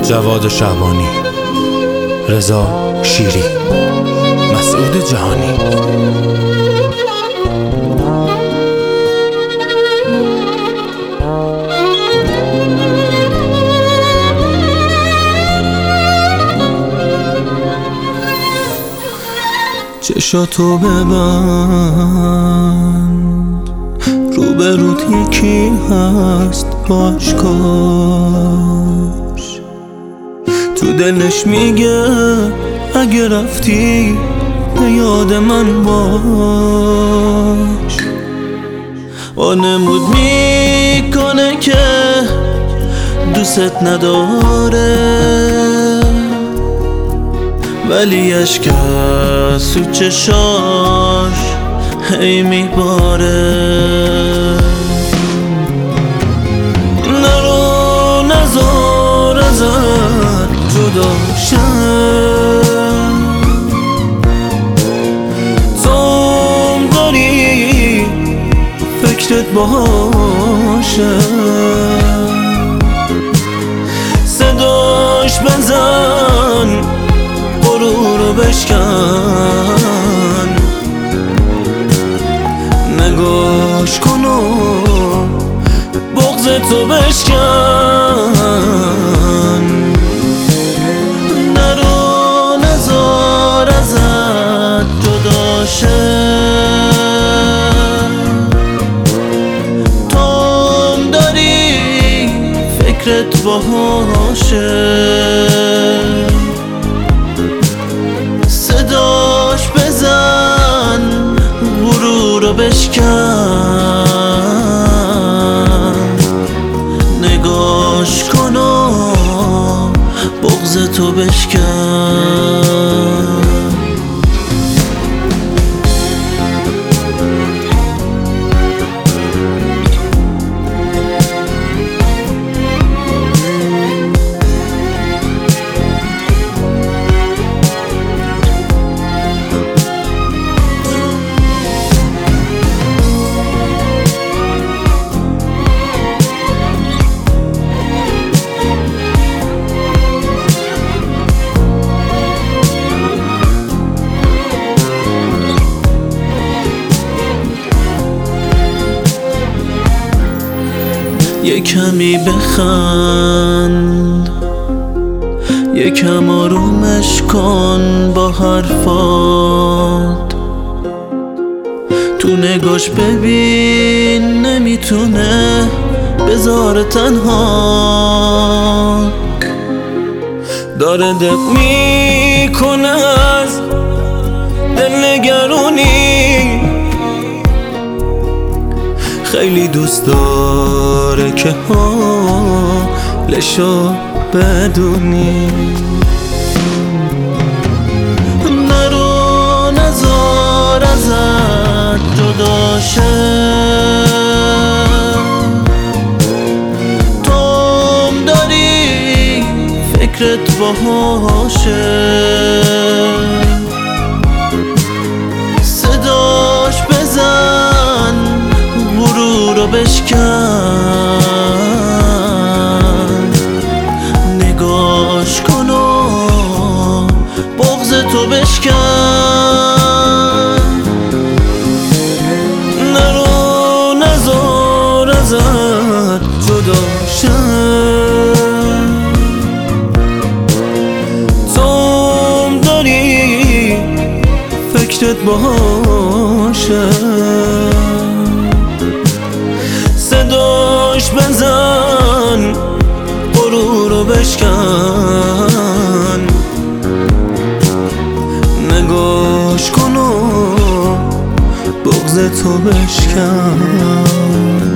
جواد شعبانی، رضا شیری، مسعود جهانی. چشاتو ببند، روبروت یکی هست باشکاش، تو دلش میگه اگه رفتی به یاد من باش. وانمود میکنه که دوست نداره، ولی اشک از تو چشاش هی میباره. نرو نزار ازت جدا شم، توم داری فکرت باشه، صداش بزن غرورو بشکن، نگاش کن و بغض تو بشکن. نرو نزار ازت جدا شه، توم داری فکرت باشه، صداش بزن غرورو بشکن، نگاش کن و بغض تو بشکن. یه کمی بخند، یکم آرومش کن با حرفات، تو نگاش ببین نمیتونه بذاره تنها، داره دق میکنه از دلنگرونی، خیلی دوست داره که حالشو بدونی. نرو نزار ازت جدا شه، توم داری فکرت باشه، صداش بزن غرورو بشکن، نگاش کن و بغض تو بشکن. نرو نزار ازت جدا شم، توم داری فکرت باشه، صداش بزن غرورو بشکن، نگاش کن و بغض تو بشکن.